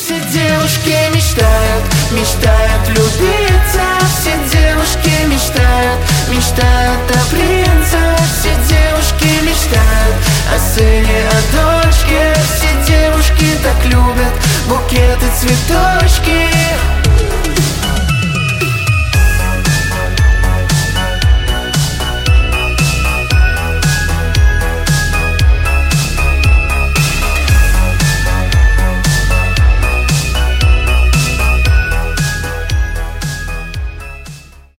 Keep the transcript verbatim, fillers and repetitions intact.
Все девушки мечтают, мечтают влюбиться. Все девушки мечтают, мечтают о принце. Все девушки мечтают о сыне